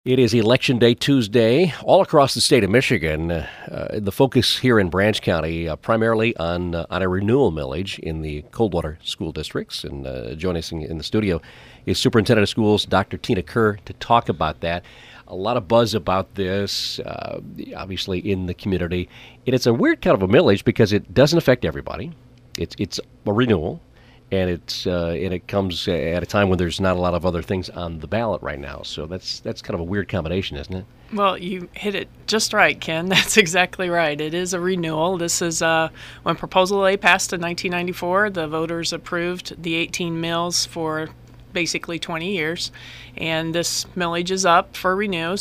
It is Election Day Tuesday all across the state of Michigan. The focus here in Branch County primarily on a renewal millage in the Coldwater school districts. And joining us in the studio is Superintendent of Schools Dr. Tina Kerr to talk about that. A lot of buzz about this, obviously, in the community. And it's a weird kind of a millage because it doesn't affect everybody. It's a renewal. And it comes at a time when there's not a lot of other things on the ballot right now. So that's kind of a weird combination, isn't it? Well, you hit it just right, Ken. That's exactly right. It is a renewal. This is when Proposal A passed in 1994, the voters approved the 18 mills for basically 20 years. And this millage is up for renew.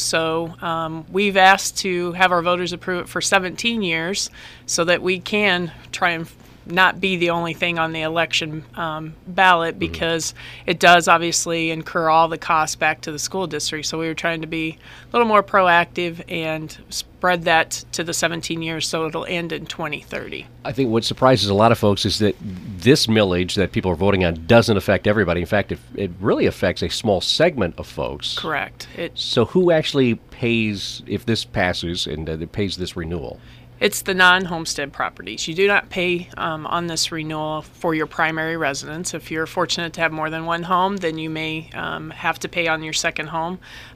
So we've asked to have our voters approve it for 17 years so that we can try and not be the only thing on the election ballot, because it does obviously incur all the costs back to the school district. So we were trying to be a little more proactive and spread that to the 17 years so it'll end in 2030. I think what surprises a lot of folks is that this millage that people are voting on doesn't affect everybody. In fact, it really affects a small segment of folks. Correct. So who actually pays, if this passes, and it pays this renewal? It's the non-homestead properties. You do not pay on this renewal for your primary residence. If you're fortunate to have more than one home, then you may have to pay on your second home.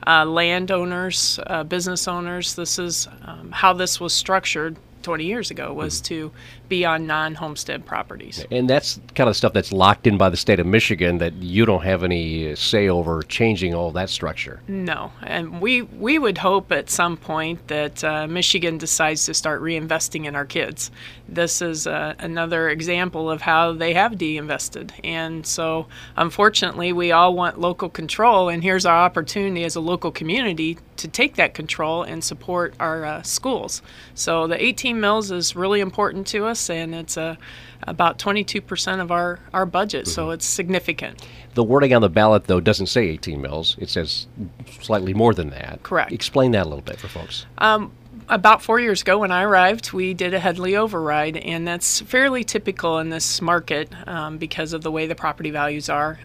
Landowners, business owners, this is how this was structured 20 years ago, was to be on non-homestead properties. And that's kind of stuff that's locked in by the state of Michigan that you don't have any say over changing all that structure. No, and we would hope at some point that Michigan decides to start reinvesting in our kids. This is another example of how they have de-invested. And so, unfortunately, we all want local control, and here's our opportunity as a local community to take that control and support our schools. So the 18 mills is really important to us, and it's about 22% of our budget, so it's significant. The wording on the ballot, though, doesn't say 18 mills. It says slightly more than that. Correct. Explain that a little bit for folks. About 4 years ago when I arrived, we did a Headley override, and that's fairly typical in this market because of the way the property values are.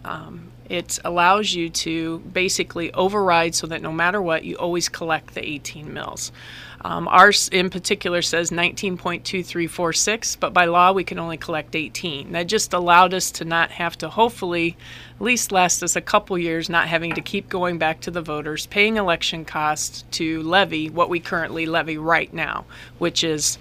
It allows you to basically override so that no matter what, you always collect the 18 mills. Ours in particular says 19.2346, but by law we can only collect 18. That just allowed us to not have to, hopefully, at least last us a couple years, not having to keep going back to the voters, paying election costs to levy what we currently levy right now, which is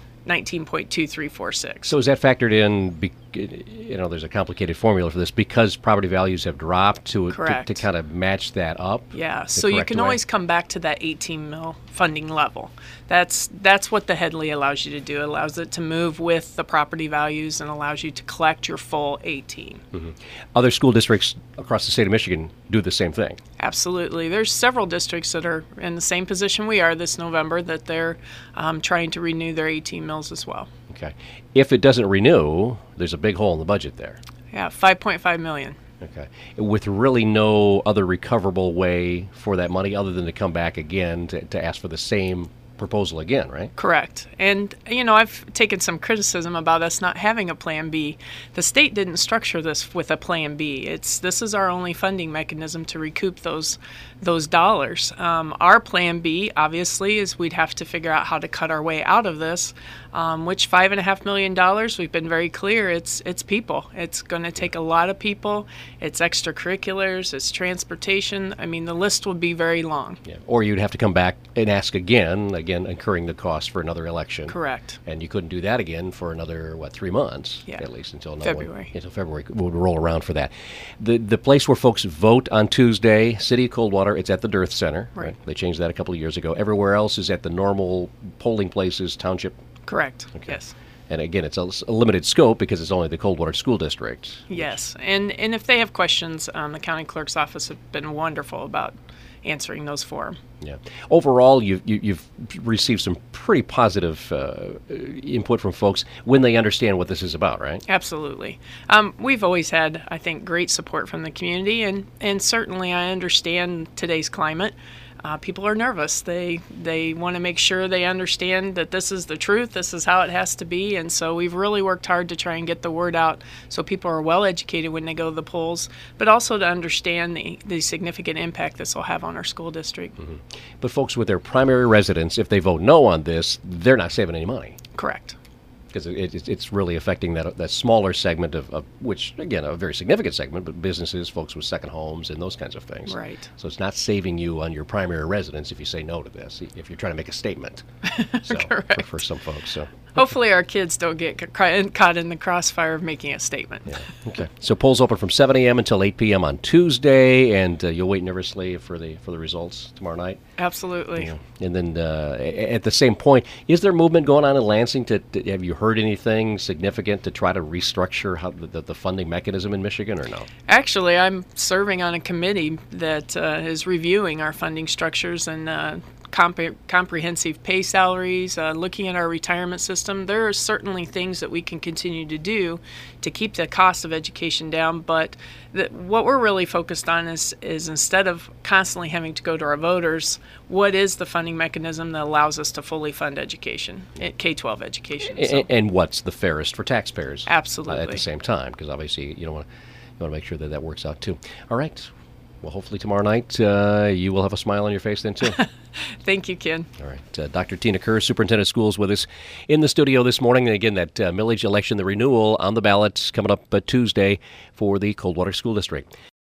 19.2346. So is that factored in? There's a complicated formula for this because property values have dropped to kind of match that up. Yeah, so you can always come back to that 18 mil funding level. That's what the Headley allows you to do. It allows it to move with the property values and allows you to collect your full 18. Other school districts across the state of Michigan do the same thing. Absolutely. There's several districts that are in the same position we are this November, that they're trying to renew their 18 mills as well. Okay. If it doesn't renew, there's a big hole in the budget there. Yeah, $5.5 million. Okay. With really no other recoverable way for that money other than to come back again to ask for the same proposal again, right? Correct. And, I've taken some criticism about us not having a Plan B. The state didn't structure this with a Plan B. This is our only funding mechanism to recoup those dollars. Our Plan B, obviously, is we'd have to figure out how to cut our way out of this, which $5.5 million, we've been very clear, it's people. It's going to take a lot of people. It's extracurriculars, it's transportation. I mean, the list would be very long. Yeah. Or you'd have to come back and ask again incurring the cost for another election. Correct. And you couldn't do that again for another, 3 months, at least until February. Until February would roll around for that. The place where folks vote on Tuesday, City of Coldwater, it's at the Dearth Center. Right. They changed that a couple of years ago. Everywhere else is at the normal polling places, township. Correct. Okay. Yes. And again, it's a limited scope because it's only the Coldwater School District. Yes. And if they have questions, the county clerk's office have been wonderful about answering those for them. Yeah. Overall, you've received some pretty positive input from folks when they understand what this is about, right? Absolutely. We've always had, I think, great support from the community, and certainly I understand today's climate. people are nervous. They want to make sure they understand that this is the truth, this is how it has to be, and so we've really worked hard to try and get the word out so people are well educated when they go to the polls, but also to understand the significant impact this will have on our school district. Mm-hmm. But folks with their primary residence, if they vote no on this, they're not saving any money. Correct. Because it's really affecting that smaller segment of which, again, a very significant segment, but businesses, folks with second homes, and those kinds of things. Right. So it's not saving you on your primary residence if you say no to this, if you're trying to make a statement. So, Correct. For some folks. So hopefully our kids don't get caught in the crossfire of making a statement. Yeah. Okay. So polls open from 7 a.m. until 8 p.m. on Tuesday, and you'll wait nervously for the results tomorrow night. Absolutely. Yeah. And then at the same point, is there movement going on in Lansing? Have you heard anything significant to try to restructure how the funding mechanism in Michigan, or no? Actually, I'm serving on a committee that is reviewing our funding structures and comprehensive pay salaries, looking at our retirement system. There are certainly things that we can continue to do to keep the cost of education down, but what we're really focused on is instead of constantly having to go to our voters, what is the funding mechanism that allows us to fully fund education, K-12 education. And what's the fairest for taxpayers? Absolutely. At the same time, because obviously you want to make sure that works out too. All right. Well, hopefully tomorrow night you will have a smile on your face then, too. Thank you, Ken. All right. Dr. Tina Kerr, Superintendent of Schools, with us in the studio this morning. And again, that millage election, the renewal on the ballot coming up Tuesday for the Coldwater School District.